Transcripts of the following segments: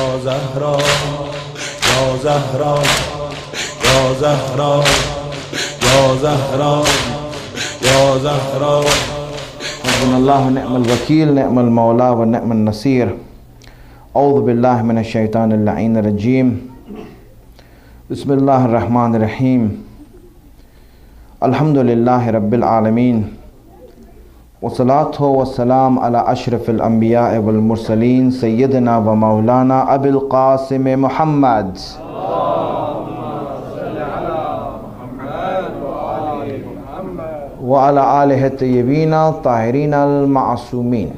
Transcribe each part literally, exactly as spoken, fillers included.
Ya Zahra, Ya Zahra, Ya Zahra, Ya Zahra, Ya Zahra. Hasbunallahu ni'mal wakeel, ni'mal mawla wa ni'mal nasir. A'udhu billahi minash shaitanir la'inir rajim. Bismillahir Rahmanir Rahim. Alhamdulillahi Rabbil Alameen. Wassalatu wassalam ala ashrafil anbiya'i wal mursaleen Sayyidina wa Maulana Abil Qasim Muhammad wa ala alihi at-tayyibin tahirin al-ma'sumin.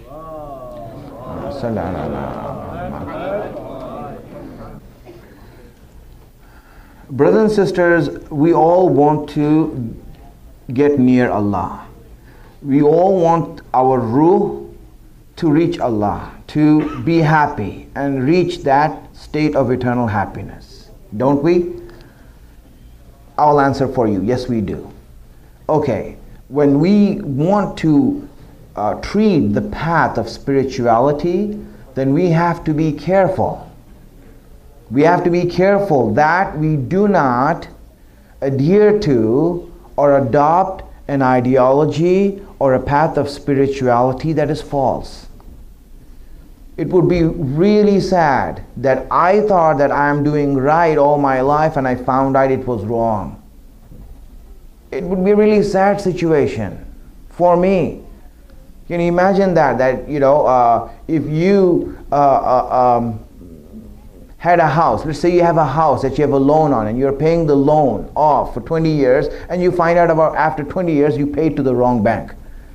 Brothers and sisters, we all want to get near Allah. We all want our ruh to reach Allah, to be happy and reach that state of eternal happiness. Don't we? I'll answer for you. Yes, we do. Okay, when we want to uh, treat the path of spirituality, then we have to be careful. We have to be careful that we do not adhere to or adopt an ideology or a path of spirituality that is false. It would be really sad that I thought that I am doing right all my life and I found out it was wrong. It would be a really sad situation for me. Can you imagine that? That, you know, uh, if you uh, uh, um, had a house, let's say you have a house that you have a loan on and you're paying the loan off for twenty years and you find out about after twenty years you paid to the wrong bank.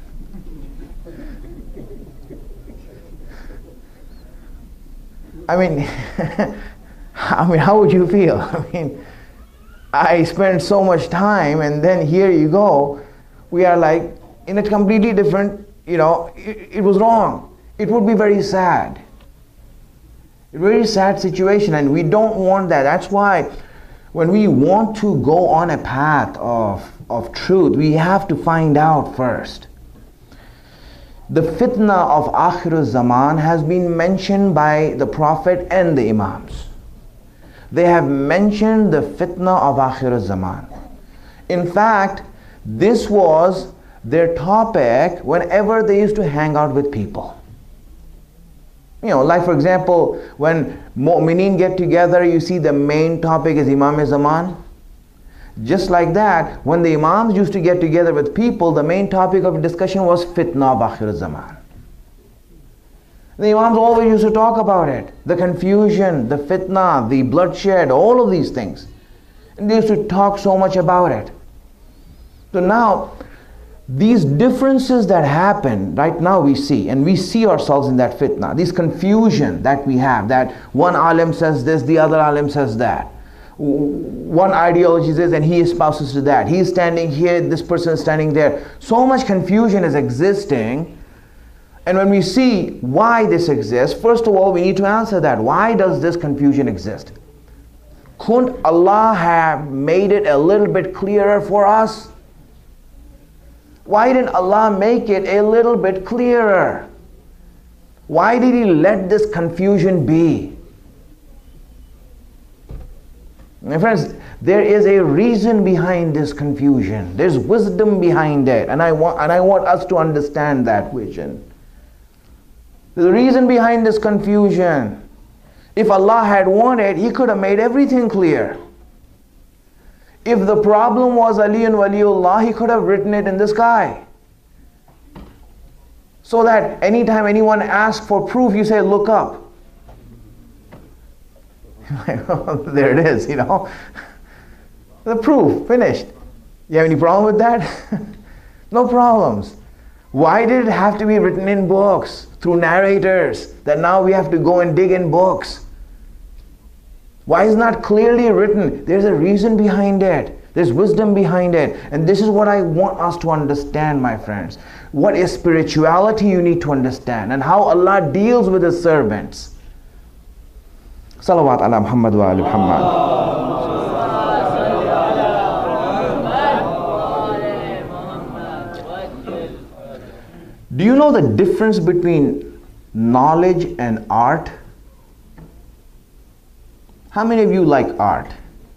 I mean, I mean, how would you feel? I mean, I spent so much time and then here you go. We are like in a completely different, you know, it, it was wrong. It would be very sad. A very sad situation, and we don't want that. That's why when we want to go on a path of, of truth, we have to find out first. The fitna of Akhir Zaman has been mentioned by the Prophet and the Imams. They have mentioned the fitna of Akhir Zaman. In fact, this was their topic whenever they used to hang out with people. You know, like for example, when mu'mineen get together, you see the main topic is Imam-e-Zaman. Just like that, when the Imams used to get together with people, the main topic of discussion was fitna of Akhir Zaman. The Imams always used to talk about it. The confusion, the fitna, the bloodshed, all of these things. And they used to talk so much about it. So now, these differences that happen right now we see, and we see ourselves in that fitna, this confusion that we have, that one alim says this, the other alim says that. One ideology says and he espouses to that. He is standing here, this person is standing there. So much confusion is existing. And when we see why this exists, first of all we need to answer that. Why does this confusion exist? Couldn't Allah have made it a little bit clearer for us? Why didn't Allah make it a little bit clearer? Why did He let this confusion be? My friends, there is a reason behind this confusion. There's wisdom behind it, and I want and I want us to understand that vision. There's a reason behind this confusion. If Allah had wanted, He could have made everything clear. If the problem was Ali and Waliullah, He could have written it in the sky. So that anytime anyone asks for proof, you say, look up. There it is, you know. The proof, finished. You have any problem with that? No problems. Why did it have to be written in books, through narrators, that now we have to go and dig in books? Why is not clearly written? There's a reason behind it. There's wisdom behind it. And this is what I want us to understand, my friends. What is spirituality you need to understand, and how Allah deals with His servants. Salawat ala Muhammad wa ala Muhammad. Do you know the difference between knowledge and art? How many of you like art?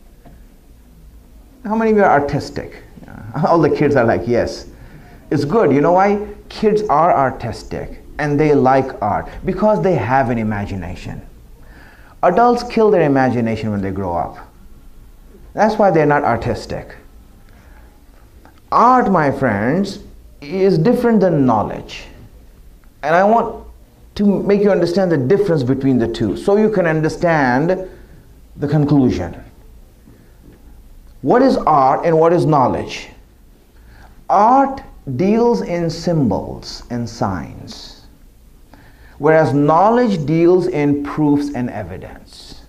How many of you are artistic? All the kids are like, yes. It's good. You know why? Kids are artistic and they like art because they have an imagination. Adults kill their imagination when they grow up. That's why they're not artistic. Art, my friends, is different than knowledge. And I want to make you understand the difference between the two so you can understand the conclusion. What is art and what is knowledge? Art deals in symbols and signs, whereas knowledge deals in proofs and evidence.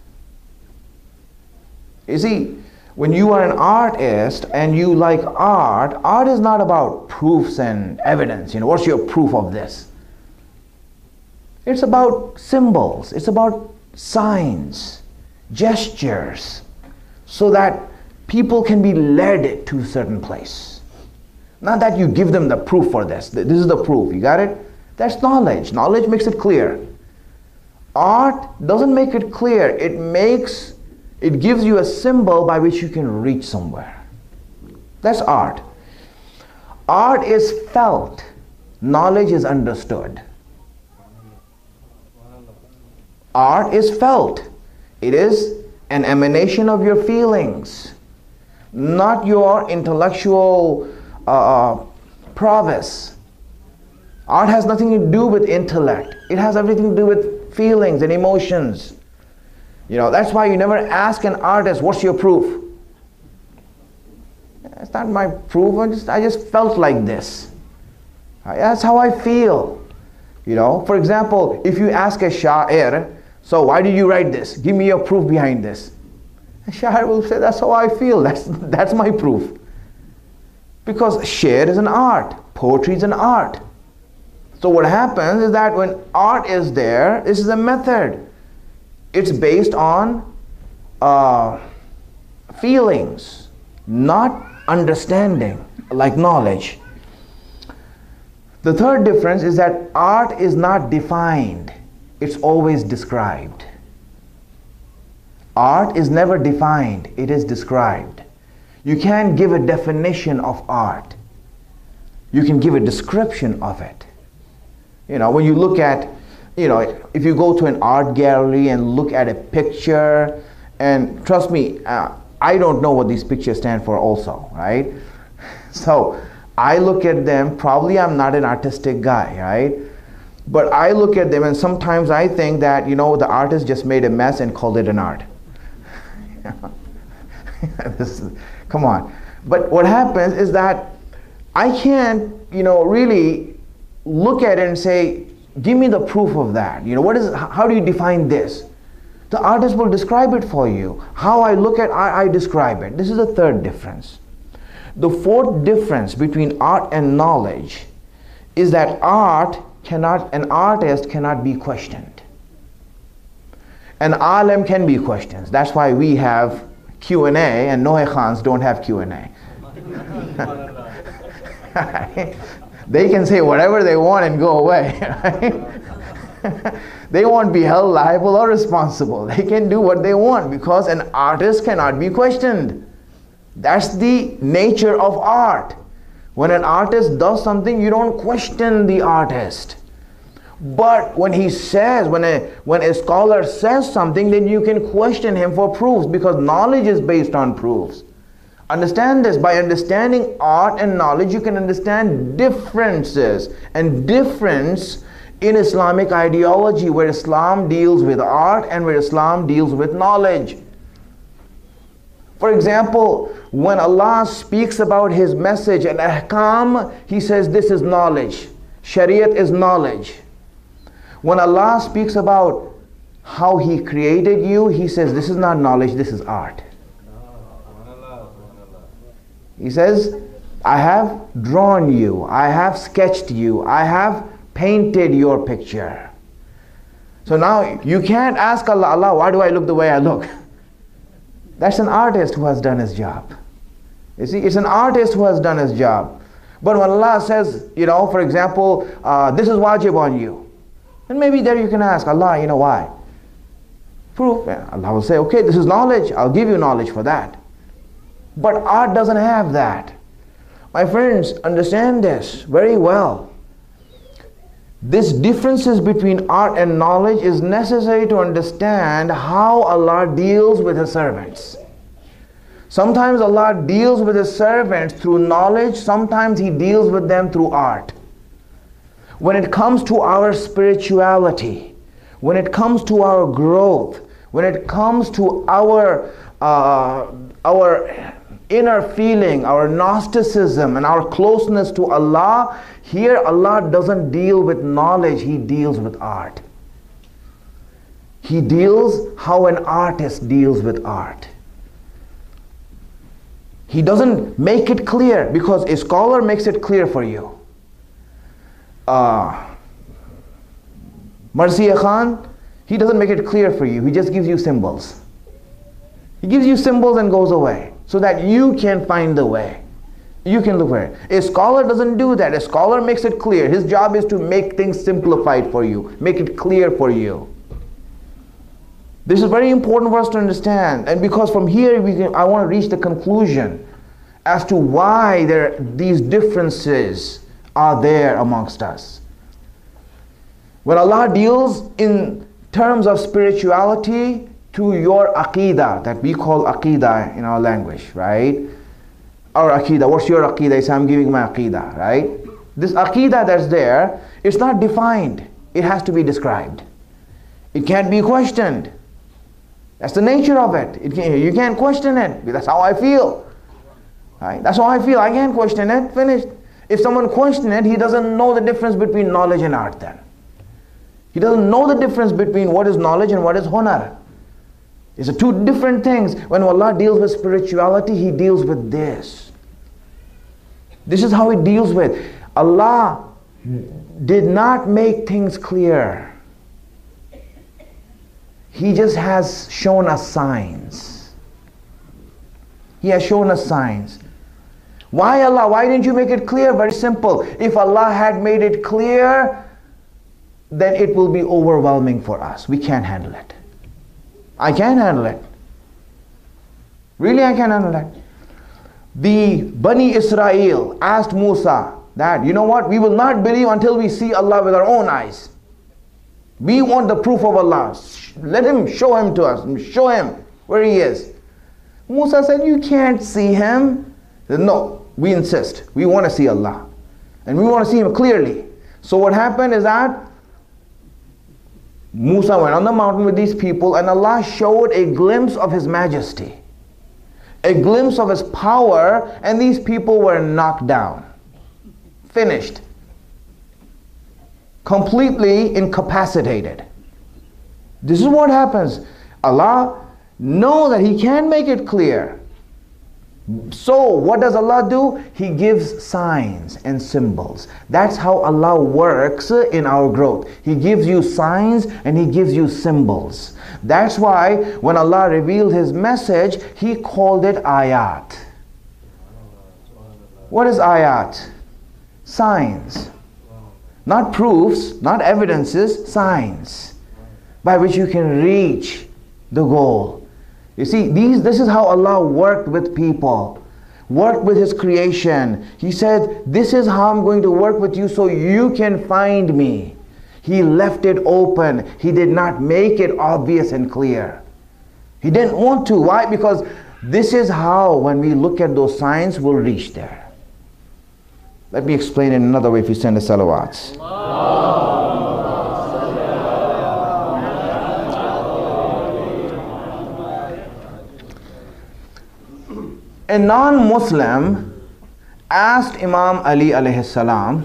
You see, when you are an artist and you like art, art is not about proofs and evidence. You know, what's your proof of this? It's about symbols. It's about signs, gestures, so that people can be led to a certain place. Not that you give them the proof for this. This is the proof. You got it? That's knowledge. Knowledge makes it clear. Art doesn't make it clear. It makes, it gives you a symbol by which you can reach somewhere. That's art. Art is felt. Knowledge is understood. Art is felt. It is an emanation of your feelings, not your intellectual uh, prowess. Art has nothing to do with intellect. It has everything to do with feelings and emotions. You know, that's why you never ask an artist, what's your proof? It's not my proof. I just, I just felt like this. That's how I feel. You know, for example, if you ask a sha'ir, so why did you write this? Give me your proof behind this. A sha'ir will say, that's how I feel. That's, that's my proof. Because sha'r is an art. Poetry is an art. So what happens is that when art is there, this is a method. It's based on uh, feelings, not understanding, like knowledge. The third difference is that art is not defined. It's always described. Art is never defined. It is described. You can't give a definition of art. You can give a description of it. You know, when you look at, you know, if you go to an art gallery and look at a picture, and trust me, uh, I don't know what these pictures stand for also, right? So I look at them, probably I'm not an artistic guy, right? But I look at them and sometimes I think that, you know, the artist just made a mess and called it an art. This is, come on. But what happens is that I can't, you know, really look at it and say, give me the proof of that. You know, what is, how do you define this? The artist will describe it for you. How I look at, I, I describe it. This is the third difference. The fourth difference between art and knowledge is that art cannot, an artist cannot be questioned. An alim can be questioned. That's why we have Q and A and Nohe Khans don't have Q and A. They can say whatever they want and go away. Right? They won't be held liable or responsible. They can do what they want because an artist cannot be questioned. That's the nature of art. When an artist does something, you don't question the artist. But when he says, when a, when a scholar says something, then you can question him for proofs because knowledge is based on proofs. Understand this. By understanding art and knowledge, you can understand differences and difference in Islamic ideology, where Islam deals with art and where Islam deals with knowledge. For example, when Allah speaks about His message and ahkam, He says this is knowledge. Shariat is knowledge. When Allah speaks about how He created you, He says this is not knowledge, this is art. He says, I have drawn you, I have sketched you, I have painted your picture. So now you can't ask Allah, Allah, why do I look the way I look? That's an artist who has done his job. You see, it's an artist who has done his job. But when Allah says, you know, for example, uh, this is wajib on you, then maybe there you can ask Allah, you know, why? proof. Allah will say, okay, this is knowledge. I'll give you knowledge for that. But art doesn't have that. My friends, understand this very well. This differences between art and knowledge is necessary to understand how Allah deals with His servants. Sometimes Allah deals with His servants through knowledge, sometimes He deals with them through art. When it comes to our spirituality, when it comes to our growth, when it comes to our, uh, our inner feeling, our Gnosticism and our closeness to Allah, here Allah doesn't deal with knowledge, He deals with art. He deals how an artist deals with art. He doesn't make it clear, because a scholar makes it clear for you. Uh, Marziya Khan, he doesn't make it clear for you, he just gives you symbols. He gives you symbols and goes away, so that you can find the way. You can look for it. A scholar doesn't do that. A scholar makes it clear. His job is to make things simplified for you, make it clear for you. This is very important for us to understand, and because from here we can, I want to reach the conclusion as to why there these differences are there amongst us. When Allah deals in terms of spirituality to your aqidah, that we call aqidah in our language, right? Our aqidah, what's your aqidah? He says, I'm giving my aqidah, right? This aqidah that's there, it's not defined. It has to be described. It can't be questioned. That's the nature of it. It can, you can't question it. That's how I feel. Right? That's how I feel. I can't question it. Finished. If someone questions it, he doesn't know the difference between knowledge and art then. He doesn't know the difference between what is knowledge and what is hunar. It's a two different things. When Allah deals with spirituality, He deals with this. This is how He deals with. Allah did not make things clear. He just has shown us signs. He has shown us signs. Why Allah? Why didn't you make it clear? Very simple. If Allah had made it clear, then it will be overwhelming for us. We can't handle it. I can't handle it. Really, I can't handle it. The Bani Israel asked Musa that, you know what, we will not believe until we see Allah with our own eyes. We want the proof of Allah. Let Him show Him to us. Show Him where He is. Musa said, you can't see Him. He said, no, we insist. We want to see Allah. And we want to see Him clearly. So what happened is that Musa went on the mountain with these people, and Allah showed a glimpse of His majesty, a glimpse of His power, and these people were knocked down. Finished. Completely incapacitated. This is what happens. Allah knows that He can make it clear. So what does Allah do? He gives signs and symbols. That's how Allah works in our growth. He gives you signs and He gives you symbols. That's why when Allah revealed His message, He called it ayat. What is ayat? Signs. Not proofs, not evidences, signs by which you can reach the goal. You see, these, this is how Allah worked with people, worked with His creation. He said, this is how I'm going to work with you so you can find me. He left it open. He did not make it obvious and clear. He didn't want to. Why? Because this is how, when we look at those signs, we'll reach there. Let me explain it another way if you send the salawats. A non-Muslim asked Imam Ali alayhi salam,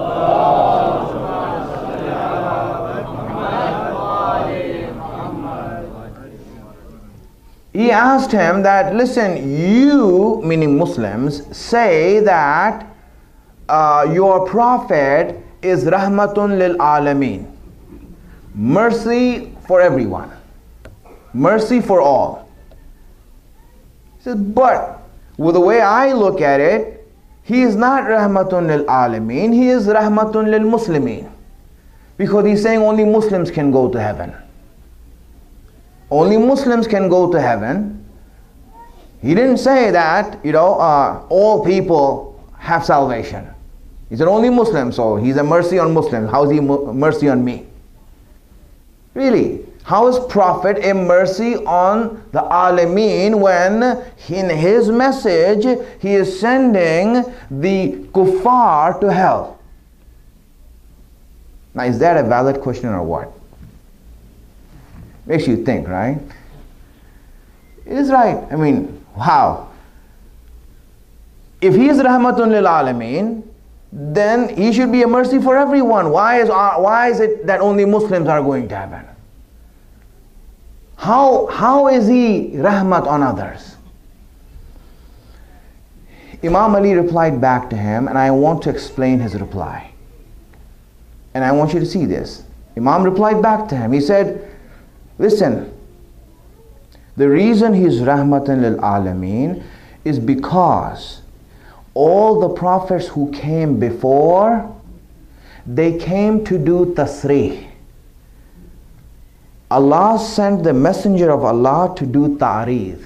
he asked him that, listen, you, meaning Muslims, say that uh, your prophet is rahmatun lil alameen, mercy for everyone, mercy for all. He said, but with the way I look at it, he is not rahmatun lil alameen, he is rahmatun lil muslimin, because he's saying only Muslims can go to heaven. only Muslims can go to heaven. He didn't say that, you know, uh, all people have salvation. He said only Muslims, so he's a mercy on Muslims. How is he mercy on me? Really? How is Prophet a mercy on the Alameen when in his message he is sending the kuffar to hell? Now, is that a valid question or what? Makes you think, right? It is right. I mean, wow. If he is Rahmatun lil Alameen, then he should be a mercy for everyone. Why is, why is it that only Muslims are going to heaven? How, how is he rahmat on others? Imam Ali replied back to him, and I want to explain his reply. And I want you to see this. Imam replied back to him. He said, listen, the reason he's rahmatan lil alameen is because all the prophets who came before, they came to do tasrih. Allah sent the messenger of Allah to do ta'reed.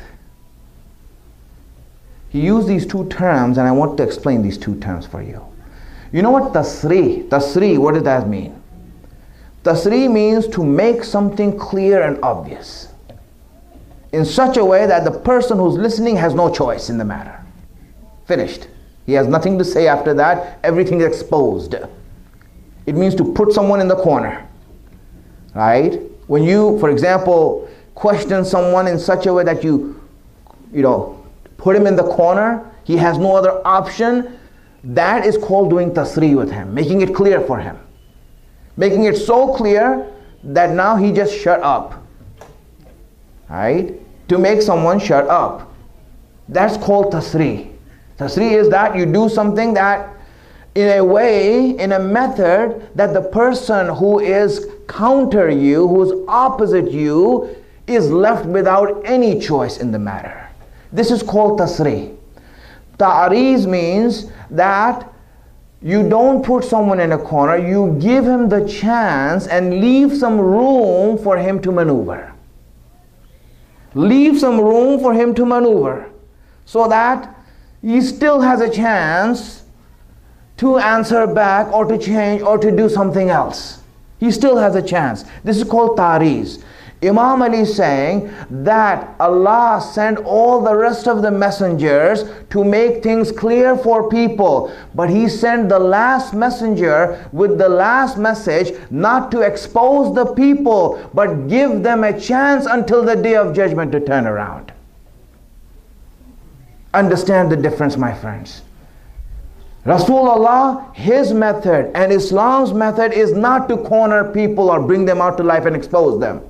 He used these two terms, and I want to explain these two terms for you. You know what tasrih, tasrih, what does that mean? Tasrih means to make something clear and obvious in such a way that the person who's listening has no choice in the matter. Finished. He has nothing to say after that. Everything is exposed. It means to put someone in the corner. Right? When you, for example, question someone in such a way that you, you know, put him in the corner, he has no other option, that is called doing tasrih with him, making it clear for him. Making it so clear that now he just shut up. Right? To make someone shut up. That's called tasrih. Tasrih is that you do something that in a way, in a method that the person who is counter you, who is opposite you, is left without any choice in the matter. This is called tasrih. Ta'reez means that you don't put someone in a corner, you give him the chance and leave some room for him to maneuver. Leave some room for him to maneuver so that he still has a chance to answer back or to change or to do something else. He still has a chance. This is called ta'reez. Imam Ali is saying that Allah sent all the rest of the messengers to make things clear for people, but He sent the last messenger with the last message not to expose the people, but give them a chance until the day of judgment to turn around. Understand the difference, my friends. Rasulullah, his method and Islam's method is not to corner people or bring them out to life and expose them.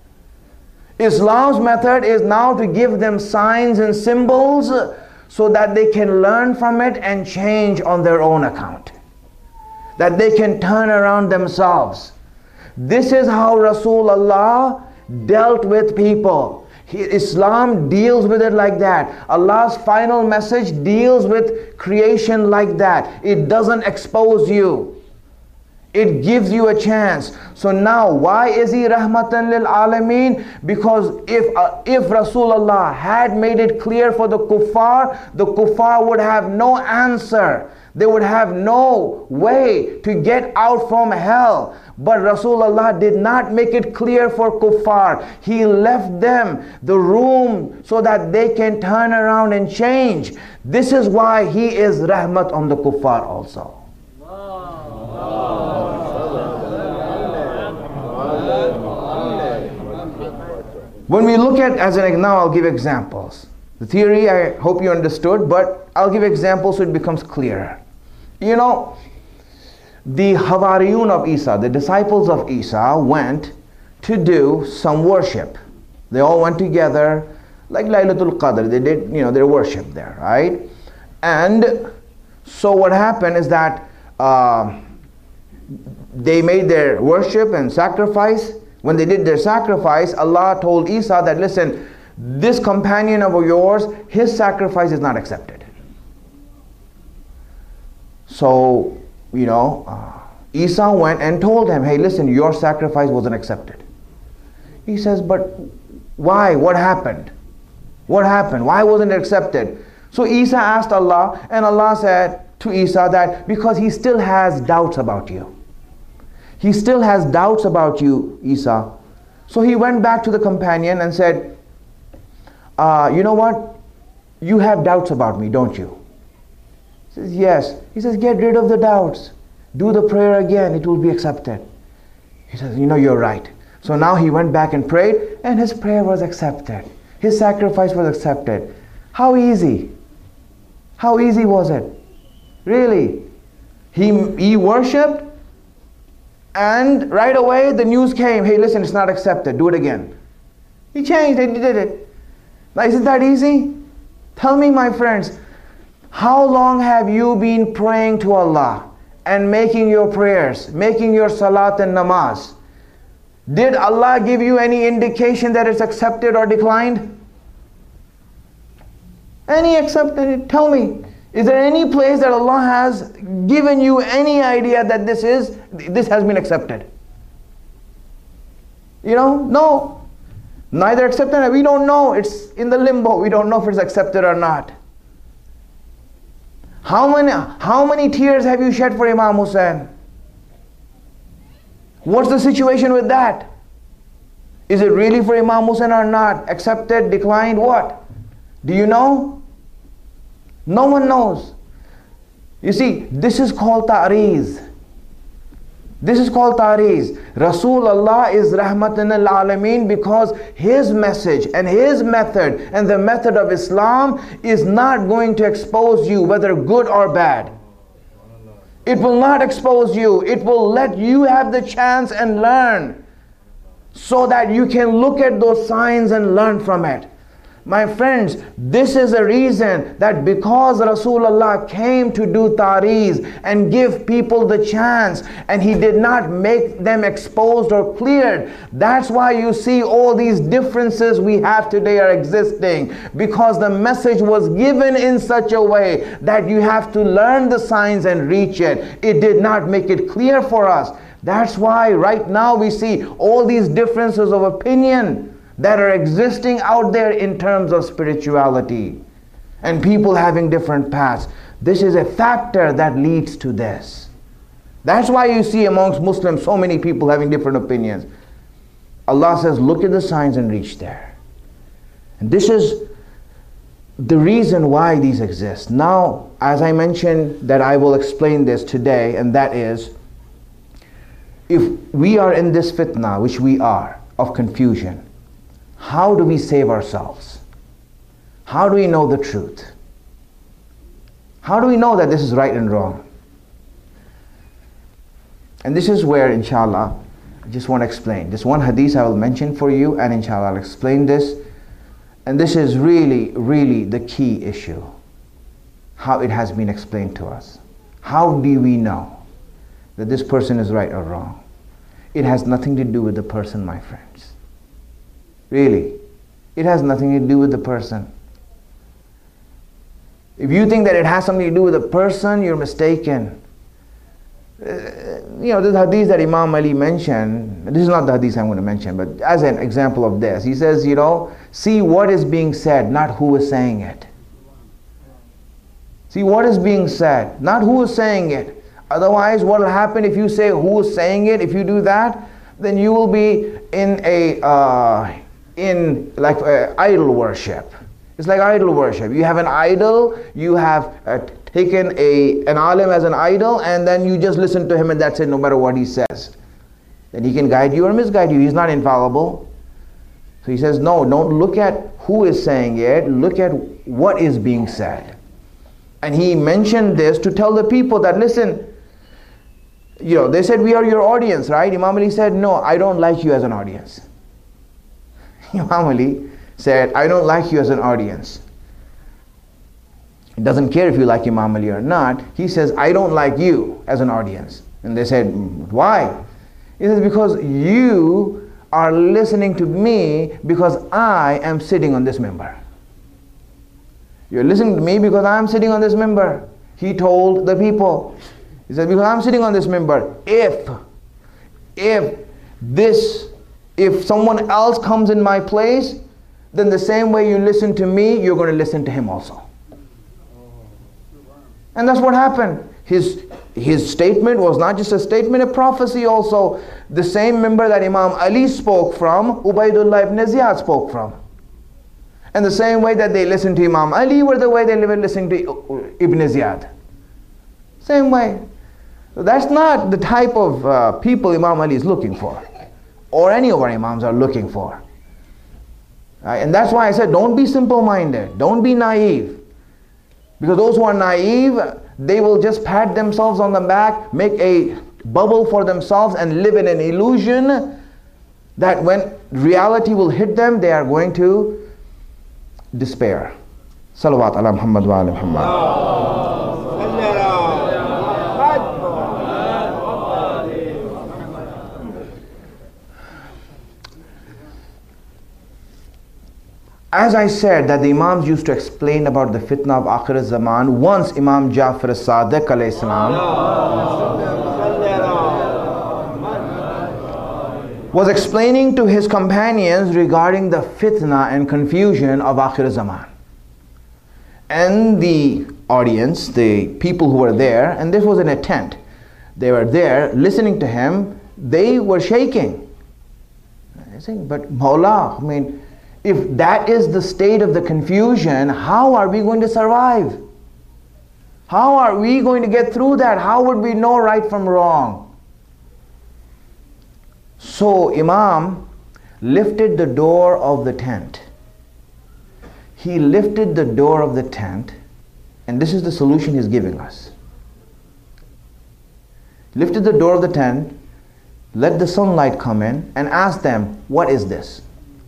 Islam's method is now to give them signs and symbols so that they can learn from it and change on their own account. That they can turn around themselves. This is how Rasulullah dealt with people. He, Islam deals with it like that. Allah's final message deals with creation like that. It doesn't expose you. It gives you a chance. So now, why is he rahmatan lil alameen? Because if uh, if Rasulullah had made it clear for the kuffar, the kuffar would have no answer. They would have no way to get out from hell. But Rasulullah did not make it clear for kuffar. He left them the room so that they can turn around and change. This is why he is rahmat on the kuffar also. When we look at, as an now I'll give examples. The theory I hope you understood, but I'll give examples so it becomes clearer. You know, the Hawariyun of Isa, the disciples of Isa, went to do some worship. They all went together, like Laylatul Qadr. They did, you know, their worship there, right? And so what happened is that uh, they made their worship and sacrifice. When they did their sacrifice, Allah told Isa that, listen, this companion of yours, his sacrifice is not accepted. So, you know, uh, Isa went and told him, hey, listen, your sacrifice wasn't accepted. He says, but Why? What happened? What happened? Why wasn't it accepted? So Isa asked Allah, and Allah said to Isa that because he still has doubts about you. He still has doubts about you, Isa. So he went back to the companion and said, uh, you know what? You have doubts about me, don't you? He says, yes. He says, get rid of the doubts. Do the prayer again, it will be accepted. He says, you know, you're right. So now he went back and prayed, and his prayer was accepted. His sacrifice was accepted. How easy? How easy was it? Really? He, he worshipped, and right away the news came, hey, listen, it's not accepted, do it again. He changed it, he did it. Now, isn't that easy? Tell me, my friends, how long have you been praying to Allah and making your prayers, making your salat and namaz? Did Allah give you any indication that it's accepted or declined? Any accepted? Tell me. Is there any place that Allah has given you any idea that this is, this has been accepted? You know, no. Neither accepted, we don't know. It's in the limbo. We don't know if it's accepted or not. How many, how many tears have you shed for Imam Hussein? What's the situation with that? Is it really for Imam Hussein or not? Accepted, declined, what? Do you know? No one knows. You see, this is called ta'reez. This is called ta'reez. Rasulullah is rahmatan lil alameen because his message and his method and the method of Islam is not going to expose you whether good or bad. It will not expose you. It will let you have the chance and learn so that you can look at those signs and learn from it. My friends, this is a reason that because Rasulullah came to do ta'reez and give people the chance, and he did not make them exposed or cleared. That's why you see all these differences we have today are existing, because the message was given in such a way that you have to learn the signs and reach it. It did not make it clear for us. That's why right now we see all these differences of opinion that are existing out there in terms of spirituality, and people having different paths. This is a factor that leads to this. That's why you see amongst Muslims so many people having different opinions. Allah says, look at the signs and reach there. And this is the reason why these exist. Now, as I mentioned, that I will explain this today, and that is, if we are in this fitna, which we are, of confusion, how do we save ourselves? How do we know the truth? How do we know that this is right and wrong? And this is where, inshallah, I just want to explain. This one hadith I will mention for you, and inshallah I'll explain this. And this is really, really the key issue. How it has been explained to us. How do we know that this person is right or wrong? It has nothing to do with the person, my friends. Really, it has nothing to do with the person. If you think that it has something to do with the person, you're mistaken. Uh, you know, this hadith that Imam Ali mentioned, this is not the hadith I'm going to mention, but as an example of this, he says, you know, see what is being said, not who is saying it. See what is being said, not who is saying it. Otherwise, what will happen if you say who is saying it? If you do that, then you will be in a uh, in like uh, idol worship. It's like idol worship. You have an idol, you have uh, taken a an alim as an idol, and then you just listen to him and that's it, no matter what he says. Then he can guide you or misguide you. He's not infallible. So he says, no, don't look at who is saying it, look at what is being said. And he mentioned this to tell the people that, listen, you know, they said, we are your audience, right? Imam Ali said, no, I don't like you as an audience. Imam Ali said, I don't like you as an audience. He doesn't care if you like Imam Ali or not. He says, I don't like you as an audience. And they said, why? He says, because you are listening to me because I am sitting on this minbar. You're listening to me because I am sitting on this minbar. He told the people. He said, because I'm sitting on this minbar. If, if this If someone else comes in my place, then the same way you listen to me, you're going to listen to him also. And that's what happened. His, his statement was not just a statement, a prophecy also. The same member that Imam Ali spoke from, Ubaidullah ibn Ziyad spoke from. And the same way that they listened to Imam Ali were the way they were listening to Ibn Ziyad. Same way. That's not the type of uh, people Imam Ali is looking for, or any of our Imams are looking for. Right? And that's why I said, don't be simple-minded. Don't be naive. Because those who are naive, they will just pat themselves on the back, make a bubble for themselves and live in an illusion that when reality will hit them, they are going to despair. Salawat ala Muhammad wa ala Muhammad. As I said that the Imams used to explain about the fitna of Akhir al-Zaman, once Imam Ja'far as-Sadiq alayhi salam was explaining to his companions regarding the fitna and confusion of Akhir al-Zaman. And the audience, the people who were there, and this was in a tent, they were there listening to him, they were shaking. I think, but Mawla, I mean, if that is the state of the confusion, how are we going to survive? How are we going to get through that? How would we know right from wrong? So Imam lifted the door of the tent. He lifted the door of the tent, and this is the solution he's giving us. Lifted the door of the tent, let the sunlight come in, and asked them, what is this?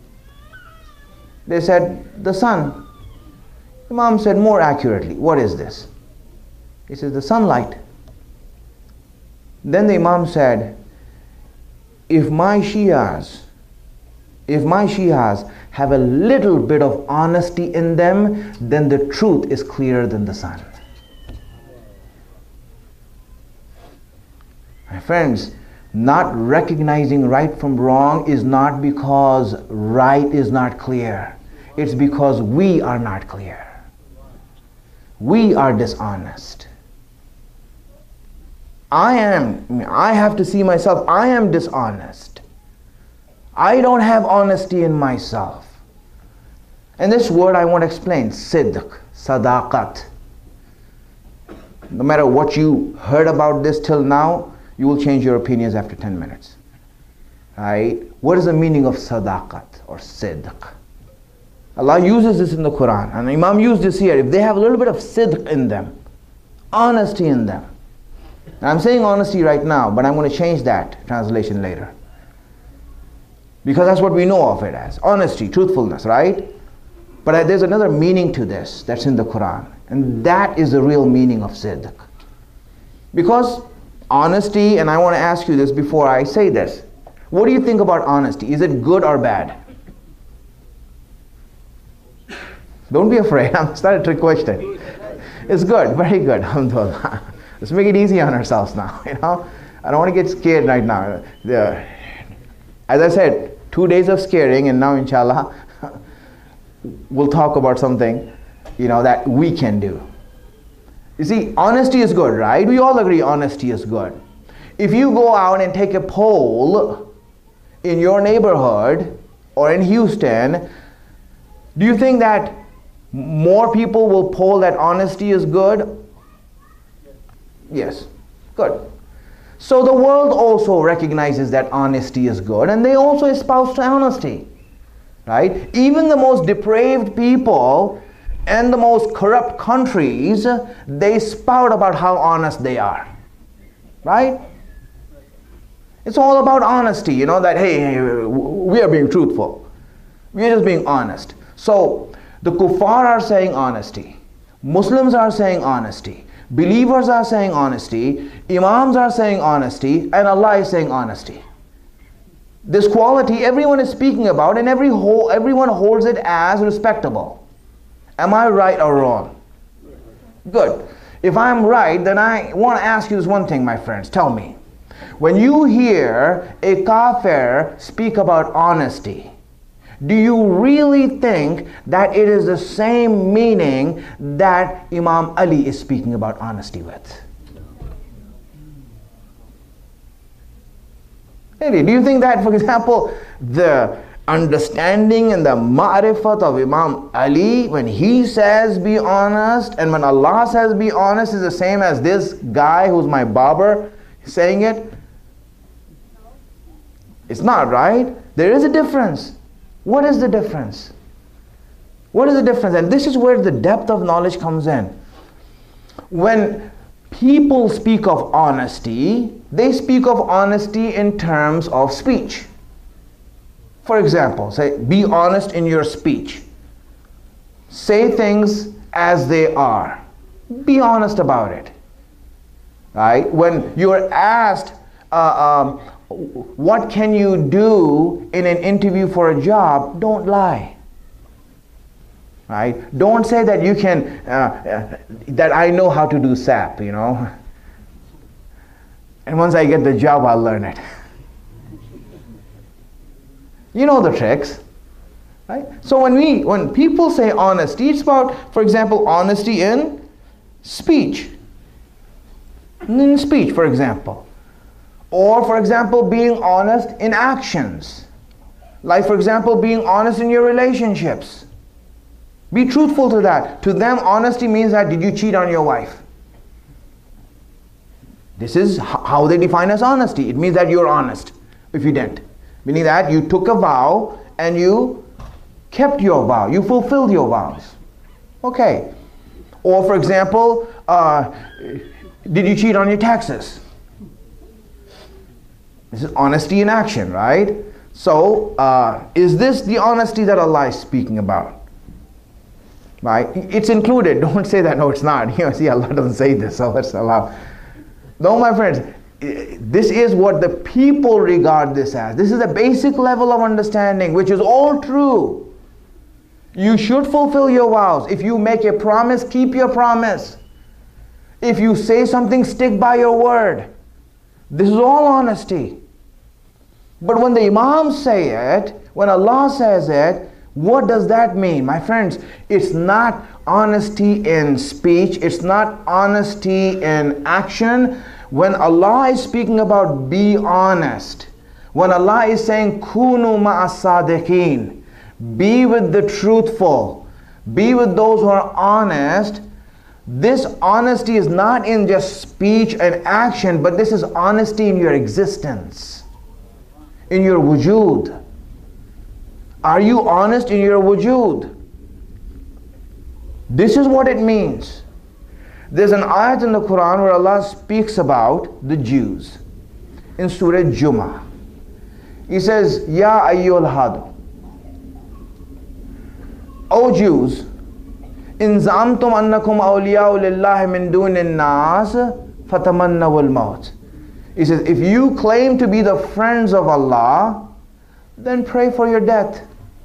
They said, the sun. Imam said more accurately, what is this? He says, the sunlight. Then the Imam said, if my Shias, if my Shias have a little bit of honesty in them, then the truth is clearer than the sun. My friends, not recognizing right from wrong is not because right is not clear. It's because we are not clear. We are dishonest. I am, I have to see myself, I am dishonest. I don't have honesty in myself. And this word I want to explain, sidq, sadaqat. No matter what you heard about this till now, you will change your opinions after ten minutes. Right? What is the meaning of sadaqat or sidq? Allah uses this in the Quran, and Imam used this here. If they have a little bit of sidq in them, honesty in them. Now I'm saying honesty right now, but I'm going to change that translation later. Because that's what we know of it as. Honesty, truthfulness, right? But there's another meaning to this that's in the Quran. And that is the real meaning of sidq. Because honesty, and I want to ask you this before I say this. What do you think about honesty? Is it good or bad? Don't be afraid. It's not a trick question. It's good, very good. Alhamdulillah. Let's make it easy on ourselves now. You know, I don't want to get scared right now. The, as I said, two days of scaring, and now inshallah, we'll talk about something, you know, that we can do. You see, honesty is good, right? We all agree honesty is good. If you go out and take a poll in your neighborhood or in Houston, do you think that more people will poll that honesty is good? Yes, good. So the world also recognizes that honesty is good, and they also espouse to honesty, right? Even the most depraved people and the most corrupt countries, they spout about how honest they are, right? It's all about honesty, you know, that hey, hey, we are being truthful. We are just being honest. So the kuffar are saying honesty. Muslims are saying honesty. Believers are saying honesty. Imams are saying honesty. And Allah is saying honesty. This quality everyone is speaking about, and every whole, everyone holds it as respectable. Am I right or wrong? Good. If I'm right, then I want to ask you this one thing, my friends. Tell me. When you hear a kafir speak about honesty, do you really think that it is the same meaning that Imam Ali is speaking about honesty with? Really, do you think that, for example, the understanding and the ma'rifat of Imam Ali, when he says be honest, and when Allah says be honest, is the same as this guy who's my barber saying it? It's not, right? There is a difference. What is the difference? What is the difference? And this is where the depth of knowledge comes in. When people speak of honesty, they speak of honesty in terms of speech. For example, say, be honest in your speech. Say things as they are. Be honest about it. Right? When you're asked, uh, um, what can you do in an interview for a job, don't lie. Right? Don't say that you can, uh, uh, that I know how to do S A P, you know. And once I get the job, I'll learn it. You know the tricks, right? So when we, when people say honesty, it's about, for example, honesty in speech. In speech, for example. Or, for example, being honest in actions. Like, for example, being honest in your relationships. Be truthful to that. To them, honesty means that, did you cheat on your wife? This is how they define as honesty. It means that you're honest if you didn't. Meaning that you took a vow and you kept your vow. You fulfilled your vows. Okay. Or, for example, uh, did you cheat on your taxes? This is honesty in action, right? So, uh, is this the honesty that Allah is speaking about? Right? It's included. Don't say that, no, it's not. You know, see, Allah doesn't say this, so let's allow. No, my friends, this is what the people regard this as. This is the basic level of understanding, which is all true. You should fulfill your vows. If you make a promise, keep your promise. If you say something, stick by your word. This is all honesty. But when the Imams say it, when Allah says it, what does that mean? My friends, it's not honesty in speech, it's not honesty in action. When Allah is speaking about be honest, when Allah is saying kunu ma'as sadiqeen, be with the truthful, be with those who are honest, this honesty is not in just speech and action, but this is honesty in your existence, in your wujud. Are you honest in your wujud? This is what it means. There's an ayat in the Quran where Allah speaks about the Jews. In Surah Jummah, He says, Ya ayyul hadu, O Jews, in zamtum annakum awliya'u lillahi min dunin nas fatamannawul maut. He says, if you claim to be the friends of Allah, then pray for your death.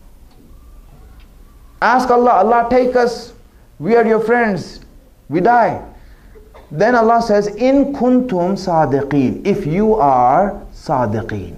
Ask Allah, Allah take us, we are your friends, we die. Then Allah says, in kuntum sadiqeen, if you are sadiqeen.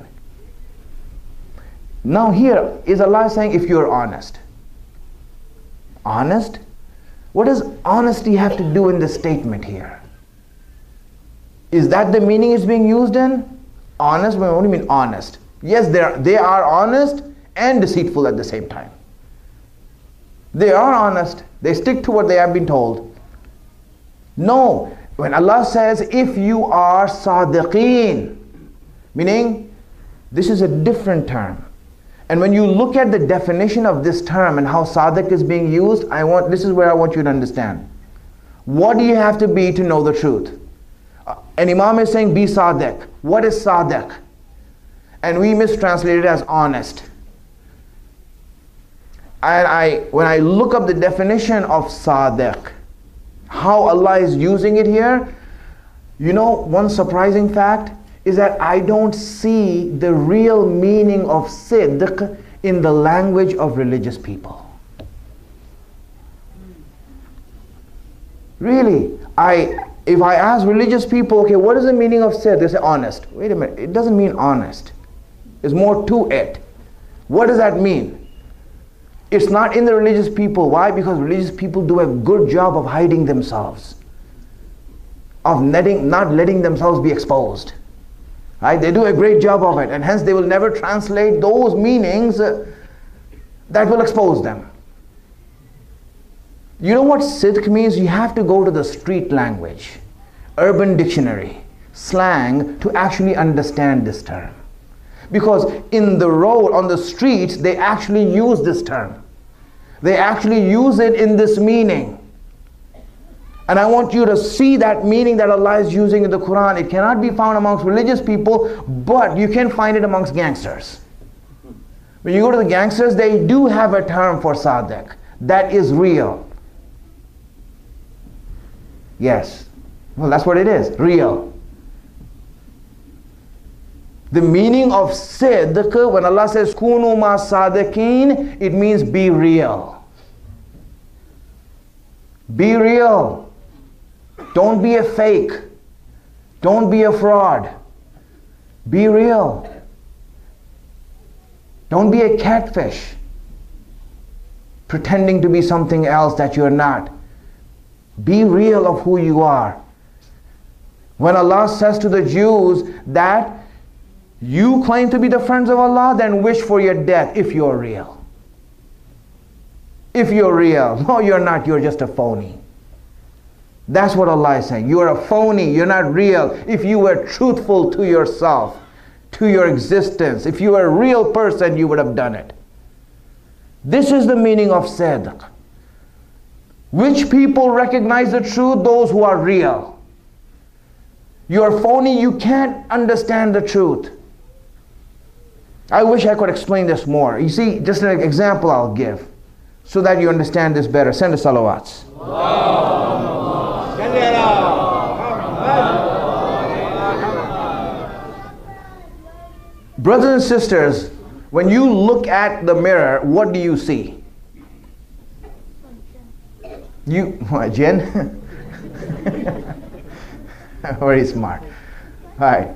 Now here is Allah saying, if you're honest. Honest? What does honesty have to do in this statement here? Is that the meaning it's being used in? Honest? What do you mean honest? Yes, they are, they are honest and deceitful at the same time. They are honest. They stick to what they have been told. No. When Allah says, if you are sadiqeen, meaning this is a different term. And when you look at the definition of this term and how sadiq is being used, I want, this is where I want you to understand. What do you have to be to know the truth? Uh, an imam is saying, be sadiq. What is sadiq? And we mistranslate it as honest. And I, when I look up the definition of sadiq, how Allah is using it here, you know, one surprising fact is that I don't see the real meaning of sidq in the language of religious people. Really, I If I ask religious people, okay, what is the meaning of Sid? They say honest. Wait a minute, it doesn't mean honest. There's more to it. What does that mean? It's not in the religious people. Why? Because religious people do a good job of hiding themselves, of letting, not letting themselves be exposed. Right? They do a great job of it, and hence they will never translate those meanings uh, that will expose them. You know what sidq means? You have to go to the street language, urban dictionary, slang to actually understand this term. Because in the road, on the streets, they actually use this term. They actually use it in this meaning. And I want you to see that meaning that Allah is using in the Quran. It cannot be found amongst religious people, but you can find it amongst gangsters. When you go to the gangsters, they do have a term for sadiq. That is real. Yes. Well, that's what it is. Real. The meaning of sidq, when Allah says kunu ma sadiqeen, it means be real. Be real. Don't be a fake. Don't be a fraud. Be real. Don't be a catfish, pretending to be something else that you're not. Be real of who you are. When Allah says to the Jews that you claim to be the friends of Allah, then wish for your death if you're real. If you're real. No, you're not. You're just a phony. That's what Allah is saying. You're a phony. You're not real. If you were truthful to yourself, to your existence, if you were a real person, you would have done it. This is the meaning of sidq. Which people recognize the truth? Those who are real. You're phony. You can't understand the truth. I wish I could explain this more. You see, just an example I'll give so that you understand this better. Send the salawats. Brothers and sisters, when you look at the mirror, what do you see? You, what, Jen? Very smart. All right.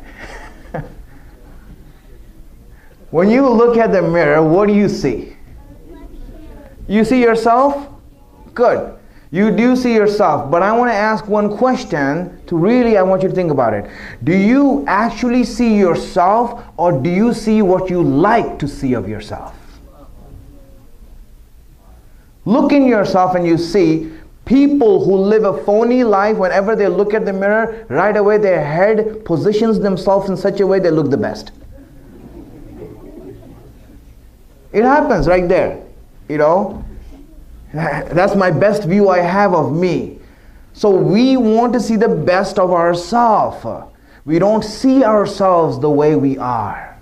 When you look at the mirror, what do you see? You see yourself? Good. You do see yourself, but I want to ask one question to really, I want you to think about it. Do you actually see yourself, or do you see what you like to see of yourself? Look in yourself and you see people who live a phony life. Whenever they look at the mirror, right away their head positions themselves in such a way they look the best. It happens right there, you know. That's my best view I have of me. So we want to see the best of ourselves. We don't see ourselves the way we are.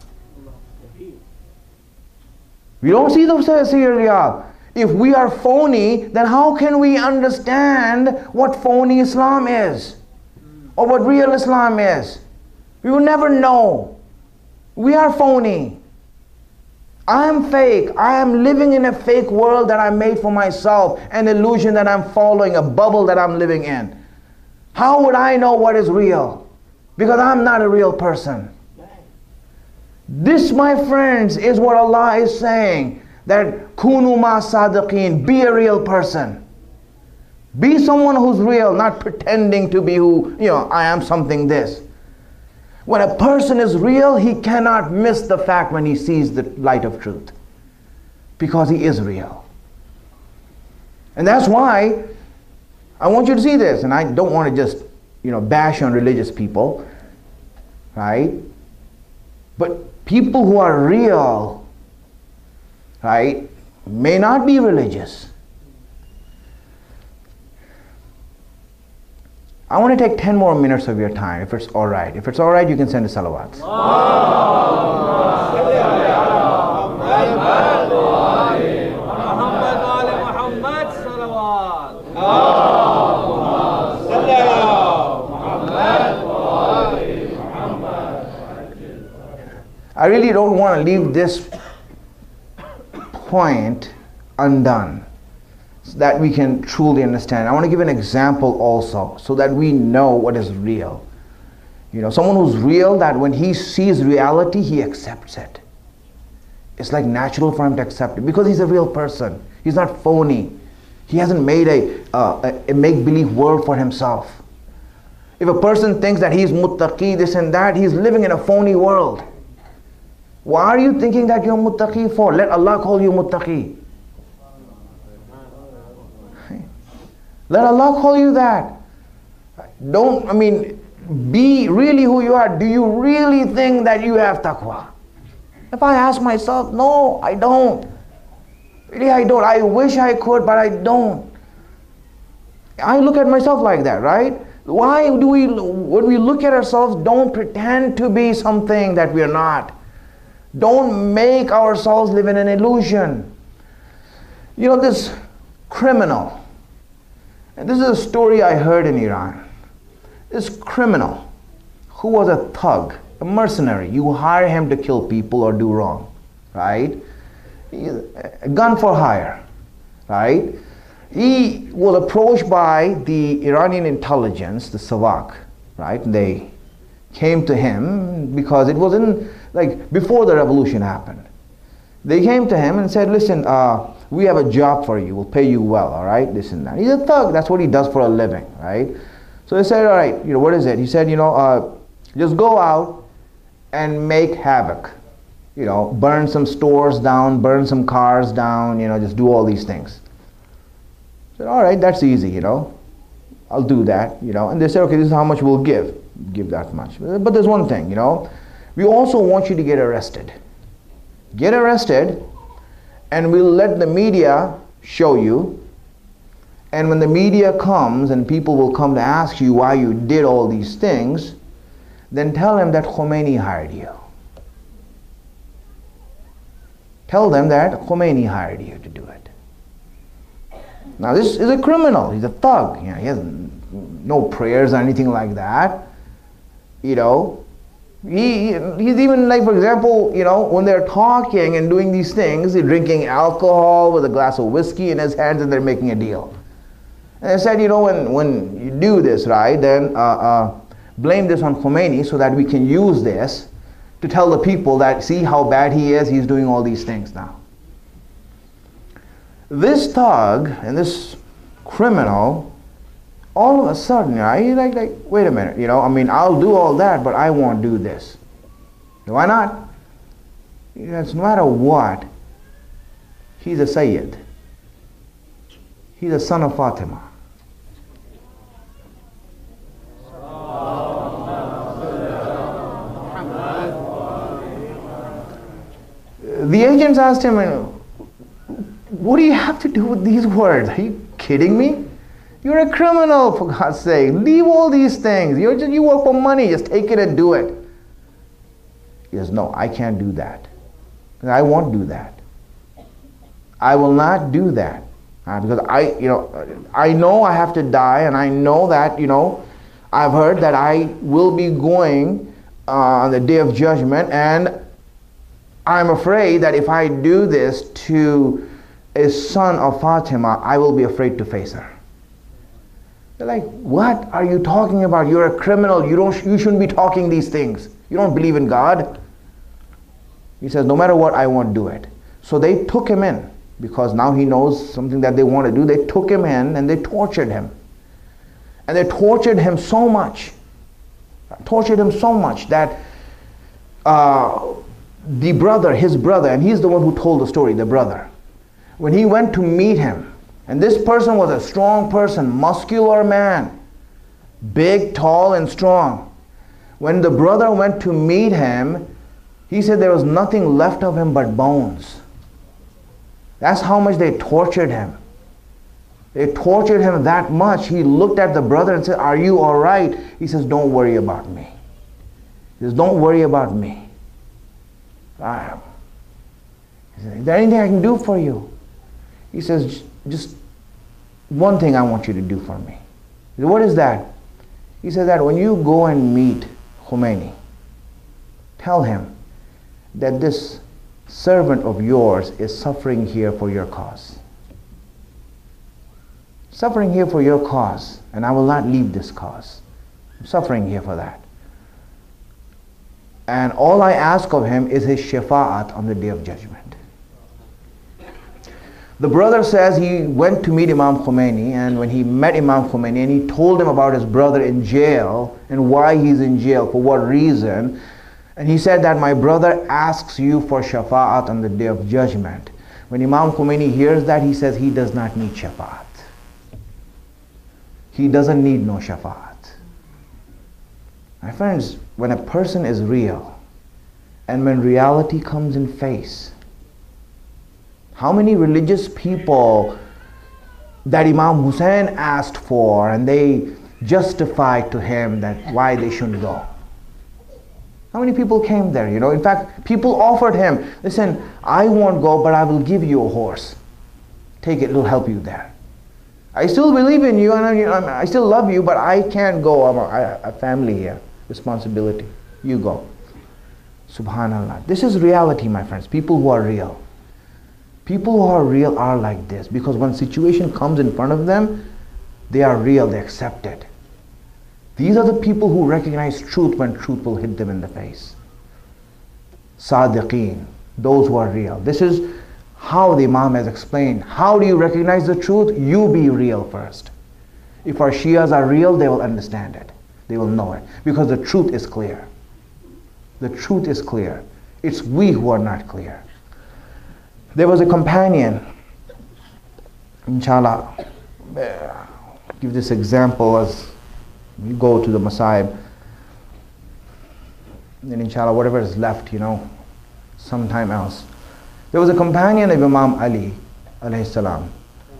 We don't see the see real. If we are phony, then how can we understand what phony Islam is? Or what real Islam is? We will never know. We are phony. I am fake. I am living in a fake world that I made for myself, an illusion that I'm following, a bubble that I'm living in. How would I know what is real? Because I'm not a real person. This, my friends, is what Allah is saying, that kunu ma sadiqeen, be a real person. Be someone who's real, not pretending to be who, you know, I am something this. When a person is real, he cannot miss the fact when he sees the light of truth, because he is real. And that's why I want you to see this, and I don't want to just, you know, bash on religious people, right? But people who are real, right, may not be religious. I want to take ten more minutes of your time, if it's all right. If it's all right, you can send the salawats. I really don't want to leave this point undone. so that we can truly understand. I want to give an example also so that we know what is real. You know, someone who's real, that when he sees reality, he accepts it. It's like natural for him to accept it because he's a real person. He's not phony. He hasn't made a, uh, a, a make-believe world for himself. If a person thinks that he's muttaqi, this and that, he's living in a phony world. Why are you thinking that you're muttaqi for? Let Allah call you muttaqi. Let Allah call you that. Don't, I mean, be really who you are. Do you really think that you have taqwa? If I ask myself, no, I don't. Really, I don't. I wish I could, but I don't. I look at myself like that, right? Why do we, when we look at ourselves, don't pretend to be something that we are not. Don't make ourselves live in an illusion. You know, this criminal, and this is a story I heard in Iran. This criminal who was a thug, a mercenary, you hire him to kill people or do wrong, right? A gun for hire, right? He was approached by the Iranian intelligence, the Savak, right? They came to him because it was in, like, before the revolution happened. They came to him and said, listen, uh, we have a job for you, we'll pay you well, all right, this and that. He's a thug, that's what he does for a living, right? So they said, all right, you know, what is it? He said, you know, uh, just go out and make havoc. You know, burn some stores down, burn some cars down, you know, just do all these things. I said, all right, that's easy, you know. I'll do that, you know. And they said, okay, this is how much we'll give. Give that much. But there's one thing, you know. We also want you to get arrested. Get arrested, and we'll let the media show you. And when the media comes and people will come to ask you why you did all these things, then tell them that Khomeini hired you. Tell them that Khomeini hired you to do it. Now this is a criminal, he's a thug, you know, he has no prayers or anything like that. You know, he, he's even like, for example, you know, when they're talking and doing these things, they're drinking alcohol with a glass of whiskey in his hands and they're making a deal. And I said, you know, when, when you do this, right, then uh, uh, blame this on Khomeini so that we can use this to tell the people that, see how bad he is, he's doing all these things now. This thug and this criminal, all of a sudden, right, he's like, like, wait a minute, you know, I mean, I'll do all that, but I won't do this. Why not? Because no matter what, he's a Sayyid. He's a son of Fatima. The agents asked him, what do you have to do with these words? Are you kidding me? You're a criminal, for God's sake. Leave all these things. You're just, you work for money. Just take it and do it. He says, no, I can't do that. I won't do that. I will not do that. Uh, because I, you know, I know I have to die, and I know that, you know, I've heard that I will be going uh, on the day of judgment, and I'm afraid that if I do this to a son of Fatima, I will be afraid to face her. They're like, what are you talking about? You're a criminal. You don't. You shouldn't be talking these things. You don't believe in God. He says, no matter what, I won't do it. So they took him in, because now he knows something that they want to do. They took him in and they tortured him. And they tortured him so much, tortured him so much that uh, the brother, his brother, and he's the one who told the story, the brother, when he went to meet him, and this person was a strong person, muscular man, big, tall, and strong. When the brother went to meet him, he said there was nothing left of him but bones. That's how much they tortured him. They tortured him that much. He looked at the brother and said, are you all right? He says, don't worry about me. He says, don't worry about me. I am. He says, is there anything I can do for you? He says, just one thing I want you to do for me. He said, what is that? He said that when you go and meet Khomeini, tell him that this servant of yours is suffering here for your cause. suffering here for your cause, and I will not leave this cause. I'm suffering here for that. And all I ask of him is his shafa'at on the Day of Judgment. The brother says he went to meet Imam Khomeini, and when he met Imam Khomeini and he told him about his brother in jail and why he's in jail, for what reason, and he said that my brother asks you for shafa'at on the Day of Judgment. When Imam Khomeini hears that, he says he does not need shafa'at. He doesn't need no shafa'at. My friends, when a person is real and when reality comes in face, how many religious people that Imam Hussein asked for and they justified to him that why they shouldn't go? How many people came there, you know? In fact, people offered him, listen, I won't go, but I will give you a horse. Take it, it'll help you there. I still believe in you, and I, I still love you, but I can't go. I'm a, a family here, responsibility. You go. Subhanallah. This is reality, my friends. People who are real. People who are real are like this, because when situation comes in front of them, they are real, they accept it. These are the people who recognize truth when truth will hit them in the face. Sadiqeen, those who are real. This is how the Imam has explained. How do you recognize the truth? You be real first. If our Shias are real, they will understand it. They will know it. Because the truth is clear. The truth is clear. It's we who are not clear. There was a companion, inshallah, give this example as we go to the Masa'ib, and inshallah whatever is left, you know, sometime else. There was a companion of Imam Ali, alayhi salam,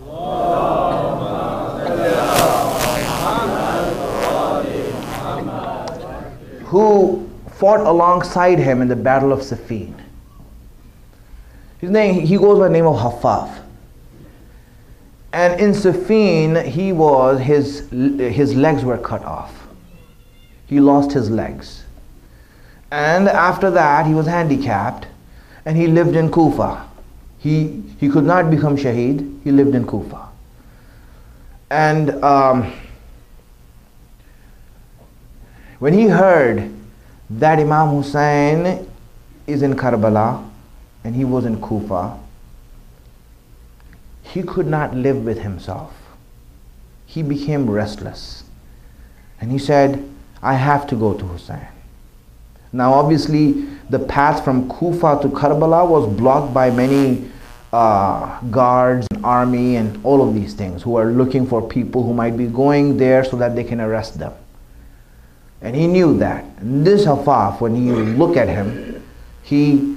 who fought alongside him in the Battle of Siffin. His name, he goes by the name of Hafaf. And in Siffin, he was, his, his legs were cut off. He lost his legs. And after that, he was handicapped, and he lived in Kufa. He, he could not become Shaheed, he lived in Kufa. And um, when he heard that Imam Hussein is in Karbala, and he was in Kufa, he could not live with himself. He became restless. And he said, I have to go to Hussein. Now obviously the path from Kufa to Karbala was blocked by many uh, guards, and army, and all of these things who are looking for people who might be going there so that they can arrest them. And he knew that. And this Hafaf, when you look at him, he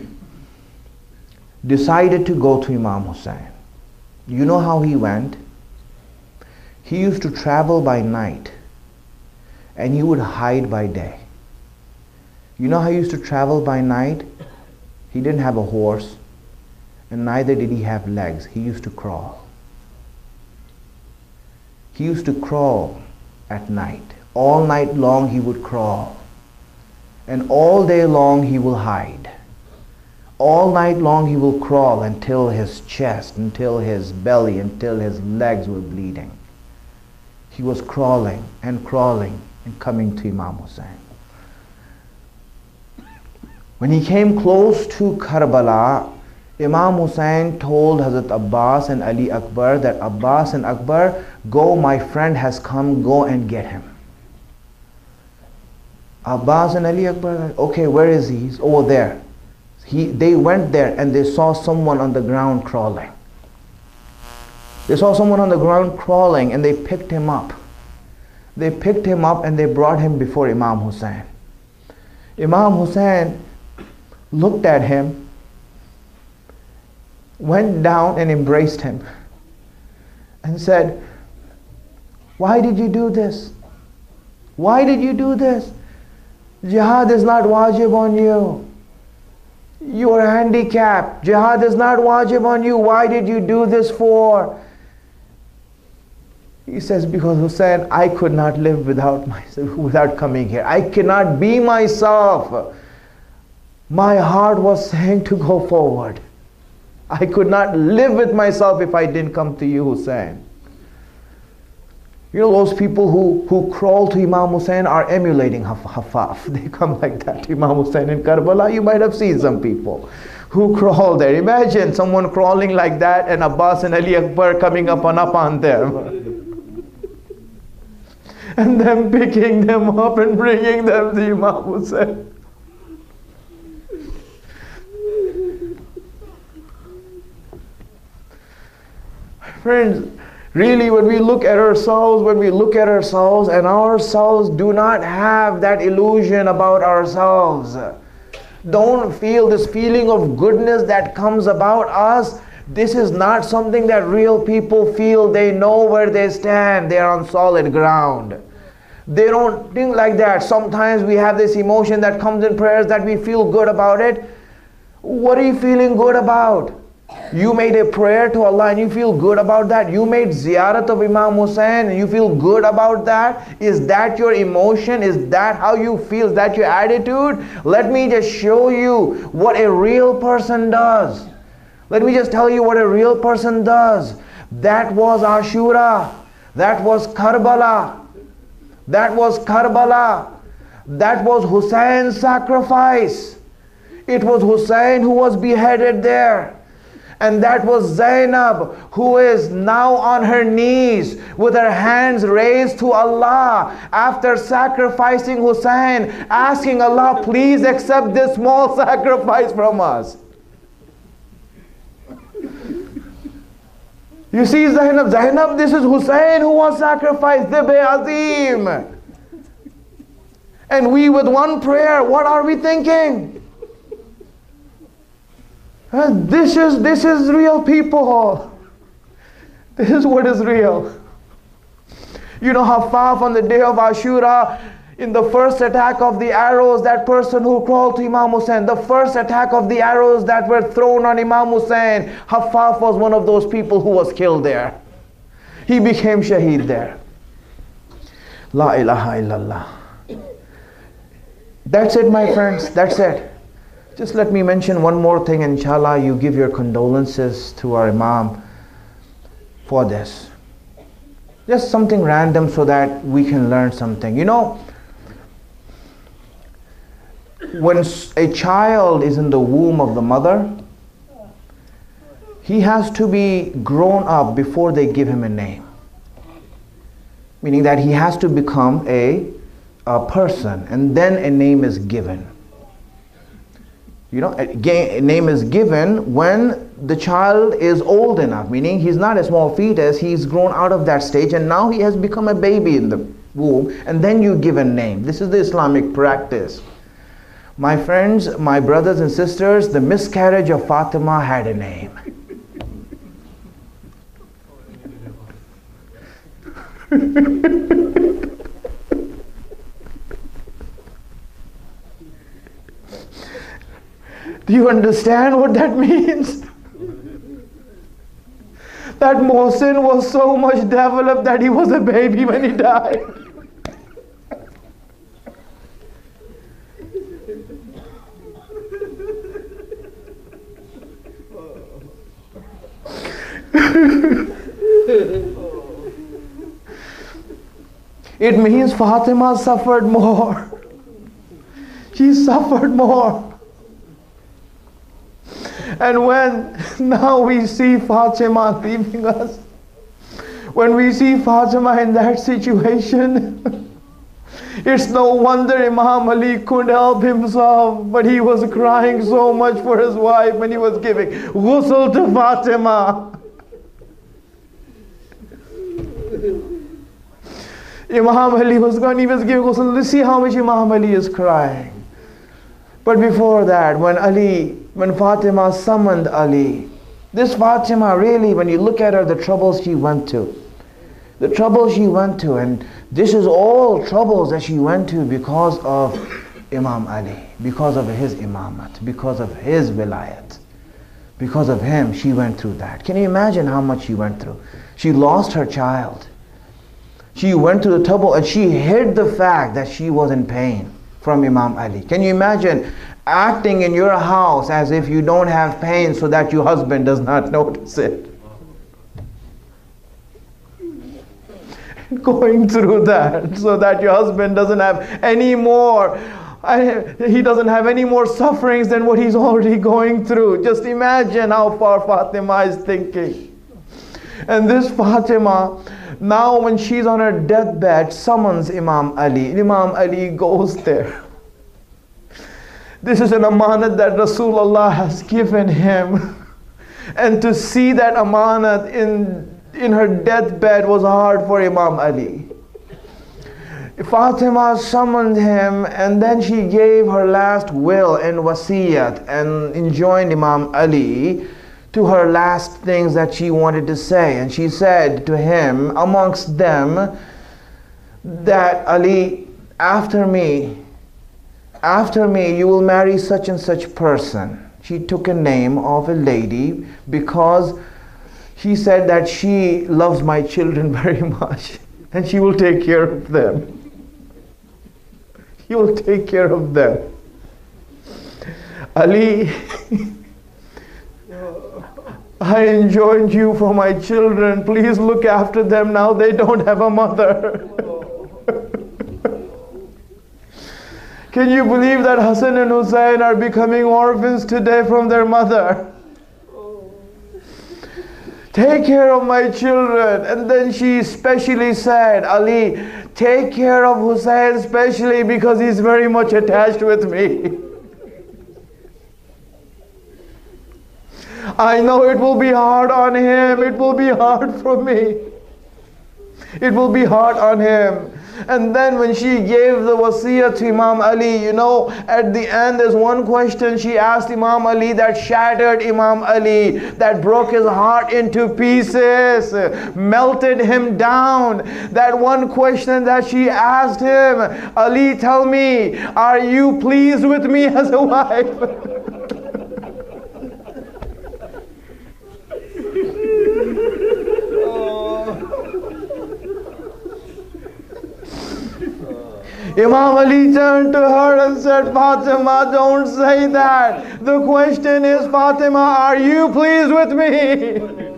decided to go to Imam Hussein. You know how he went? He used to travel by night and he would hide by day. You know how he used to travel by night? He didn't have a horse and neither did he have legs. He used to crawl. He used to crawl at night. All night long he would crawl. And all day long he will hide. All night long he will crawl until his chest, until his belly, until his legs were bleeding. He was crawling and crawling and coming to Imam Hussein. When he came close to Karbala, Imam Hussein told Hazrat Abbas and Ali Akbar that Abbas and Akbar, go, my friend has come, go and get him. Abbas and Ali Akbar, okay, where is he? He's over there. He, they went there and they saw someone on the ground crawling. They saw someone on the ground crawling and they picked him up. They picked him up and they brought him before Imam Hussein. Imam Hussein looked at him, went down and embraced him and said, why did you do this? Why did you do this? Jihad is not wajib on you. You are handicapped. Jihad is not wajib on you. Why did you do this for? He says, because Hussein, I could not live without myself, without coming here. I cannot be myself. My heart was saying to go forward. I could not live with myself if I didn't come to you, Hussein. You know, those people who, who crawl to Imam Hussein are emulating Hafaf. They come like that to Imam Hussein in Karbala. You might have seen some people who crawl there. Imagine someone crawling like that and Abbas and Ali Akbar coming up and up on them. And then picking them up and bringing them to Imam Hussein. Friends, really, when we look at ourselves, when we look at ourselves and ourselves do not have that illusion about ourselves, don't feel this feeling of goodness that comes about us. This is not something that real people feel. They know where they stand. They are on solid ground. They don't think like that. Sometimes we have this emotion that comes in prayers that we feel good about it. What are you feeling good about? You made a prayer to Allah and you feel good about that. You made ziyarat of Imam Hussein and you feel good about that. Is that your emotion? Is that how you feel? Is that your attitude? Let me just show you what a real person does. Let me just tell you what a real person does. That was Ashura. That was Karbala. That was Karbala. That was Hussein's sacrifice. It was Hussein who was beheaded there. And that was Zainab, who is now on her knees with her hands raised to Allah after sacrificing Hussein, asking Allah, please accept this small sacrifice from us. You see Zainab, Zainab, this is Hussein who was sacrificed, Dibbe Azim. And we with one prayer, what are we thinking? Uh, this is this is real people. This is what is real. You know how Hafaf on the day of Ashura, in the first attack of the arrows, that person who crawled to Imam Hussein, the first attack of the arrows that were thrown on Imam Hussein, Hafaf was one of those people who was killed there. He became shaheed there. La ilaha illallah. That's it, my friends. That's it. Just let me mention one more thing. Inshallah, you give your condolences to our Imam for this. Just something random so that we can learn something. You know, when a child is in the womb of the mother, he has to be grown up before they give him a name. Meaning that he has to become a, a person, and then a name is given. You know, a name is given when the child is old enough, meaning he's not a small fetus, he's grown out of that stage and now he has become a baby in the womb, and then you give a name. This is the Islamic practice. My friends, my brothers and sisters, the miscarriage of Fatima had a name. Do you understand what that means? That Mohsin was so much developed that he was a baby when he died. It means Fatima suffered more. She suffered more. And when now we see Fatima leaving us, when we see Fatima in that situation, it's no wonder Imam Ali couldn't help himself, but he was crying so much for his wife when he was giving ghusl to Fatima. Imam Ali was going, he was giving ghusl. Let's see how much Imam Ali is crying. But before that, when Ali, when Fatima summoned Ali, this Fatima really, when you look at her, the troubles she went to, the troubles she went to, and this is all troubles that she went to because of Imam Ali, because of his imamat, because of his wilayat, because of him, she went through that. Can you imagine how much she went through? She lost her child. She went to the trouble and she hid the fact that she was in pain from Imam Ali. Can you imagine acting in your house as if you don't have pain so that your husband does not notice it? going through that so that your husband doesn't have any more I, he doesn't have any more sufferings than what he's already going through. Just imagine how far Fatima is thinking. And this Fatima, now when she's on her deathbed, summons Imam Ali. Imam Ali goes there. This is an amanat that Rasulullah has given him. And to see that amanat in, in her deathbed was hard for Imam Ali. Fatima summoned him, and then she gave her last will and wasiyat and enjoined Imam Ali to her last things that she wanted to say. And she said to him, amongst them, that Ali, after me, after me, you will marry such and such person. She took a name of a lady because she said that she loves my children very much and she will take care of them. He will take care of them. Ali, I enjoined you for my children. Please look after them now. They don't have a mother. Can you believe that Hassan and Hussein are becoming orphans today from their mother? Take care of my children. And then she especially said, Ali, take care of Hussein especially because he's very much attached with me. I know it will be hard on him. It will be hard for me. It will be hard on him. And then when she gave the wasiyah to Imam Ali, you know, at the end there's one question she asked Imam Ali that shattered Imam Ali, that broke his heart into pieces, melted him down. That one question that she asked him, Ali, tell me, are you pleased with me as a wife? Imam Ali turned to her and said, Fatima, don't say that. The question is, Fatima, are you pleased with me?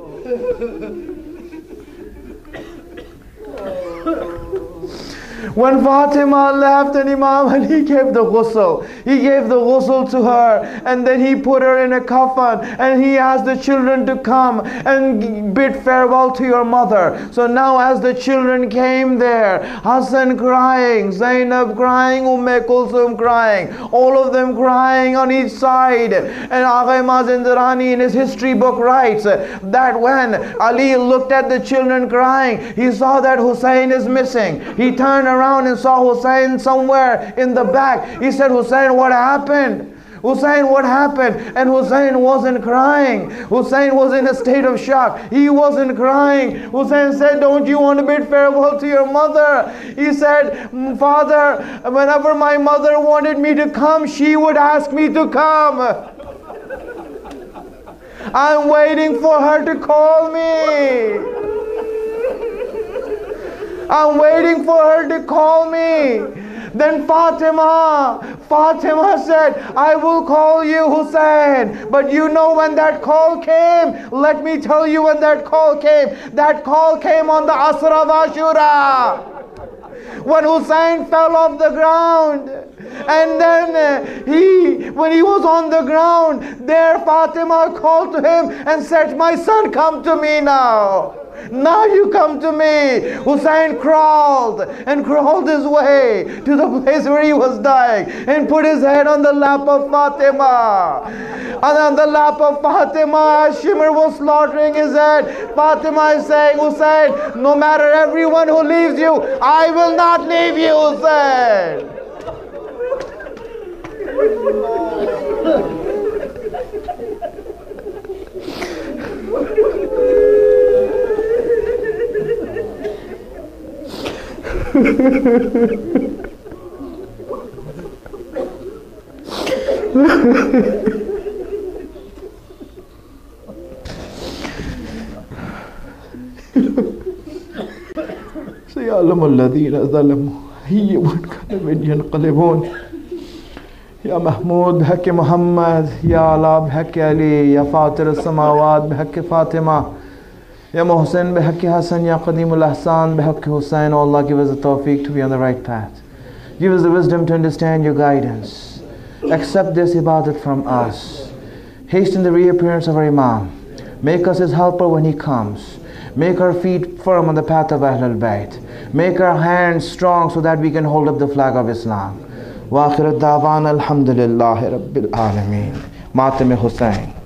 When Fatima left and Imam Ali gave the ghusl, he gave the ghusl to her, and then he put her in a coffin, and he asked the children to come and bid farewell to your mother. So now as the children came there, Hassan crying, Zainab crying, Umm Kulthum crying, all of them crying on each side. And Agha Mazindarani in his history book writes that when Ali looked at the children crying, he saw that Hussein is missing. He turned around and saw Hussein somewhere in the back. He said, Hussein, what happened? Hussein, what happened? And Hussein wasn't crying. Hussein was in a state of shock. He wasn't crying. Hussein said, don't you want to bid farewell to your mother? He said, Father, whenever my mother wanted me to come, she would ask me to come. I'm waiting for her to call me. I'm waiting for her to call me. Then Fatima, Fatima said, I will call you, Hussein. But you know when that call came? Let me tell you when that call came. That call came on the Asr of Ashura. When Hussein fell off the ground. And then he, when he was on the ground, there Fatima called to him and said, my son, come to me now. Now you come to me. Hussein crawled and crawled his way to the place where he was dying and put his head on the lap of Fatima. And on the lap of Fatima, as Shimr was slaughtering his head, Fatima is saying, Hussein, no matter everyone who leaves you, I will not leave you, Hussein. سيعلم الذين ظلموا هي منقلب ينقلبون يا محمود بحق محمد يا علا بحق علي يا فاطر السماوات بحق فاطمة Ya Muhsin bihaqqi Hasan, Ya Qadimul Ahsan bihaqqi Hussain. Oh Allah, give us the tawfiq to be on the right path. Give us the wisdom to understand your guidance. Accept this ibadat from us. Hasten the reappearance of our Imam. Make us his helper when he comes. Make our feet firm on the path of Ahlul Bayt. Make our hands strong so that we can hold up the flag of Islam. Wa akhirat da'wana alhamdulillahi rabbil alameen. Matam Hussain.